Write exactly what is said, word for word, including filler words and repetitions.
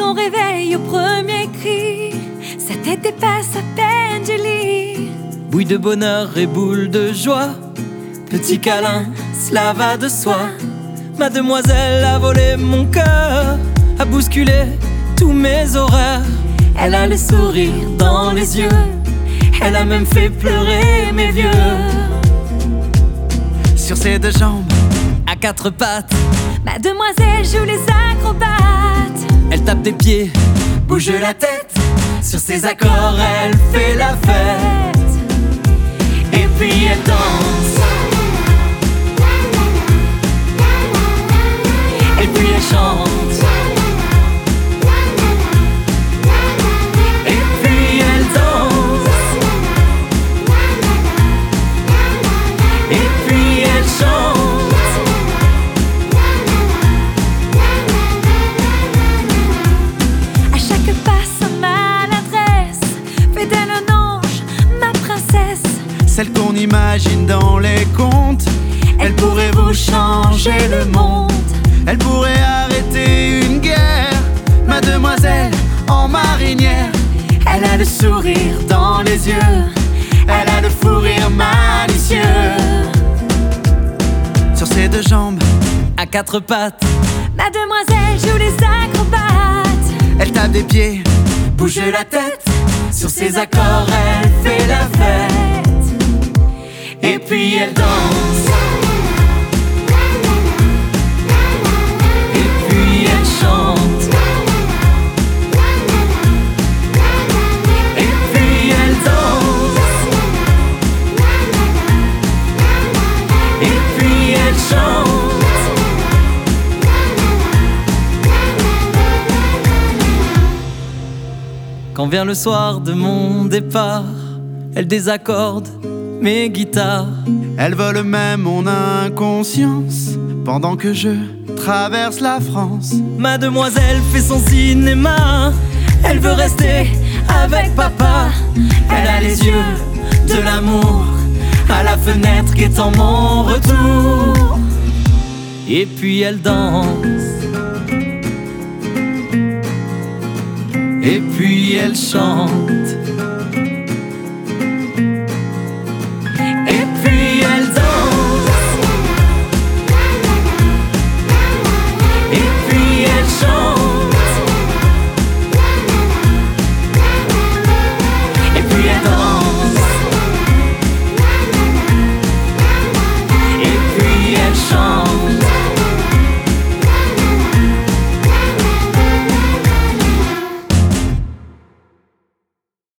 son réveil au premier cri, sa tête épaisse à peine du lit. Bouille de bonheur et boule de joie, petit câlin, cela va de soi. Mademoiselle a volé mon cœur, a bousculé tous mes horaires. Elle a le sourire dans les yeux, elle a même fait pleurer mes vieux. Sur ses deux jambes, à quatre pattes, Mademoiselle joue les acrobates. elle tape des pieds, bouge la tête. Sur ses accords, elle fait la fête. Et puis elle danse, et puis elle chante, et puis elle danse, et puis elle chante. À chaque pas sa maladresse fait d'elle un ange, ma princesse. Celle qu'on imagine dans les contes. Elle pourrait vous changer le monde. Elle pourrait arrêter une guerre. Mademoiselle en marinière. Elle a le sourire dans les yeux, elle a le fou rire malicieux. Sur ses deux jambes, À quatre pattes, Mademoiselle joue les acrobates. elle tape des pieds, bouge la tête. Sur ses accords, elle fait la fête. Et puis elle danse, et puis elle chante, et puis elle danse, et puis elle chante. Quand vient le soir de mon départ, elle désaccorde mes guitares. elle vole même mon inconscience pendant que je traverse la France. Mademoiselle fait son cinéma, elle veut rester avec papa. Elle a les yeux de l'amour à la fenêtre guettant mon retour. Et puis elle danse, et puis elle chante,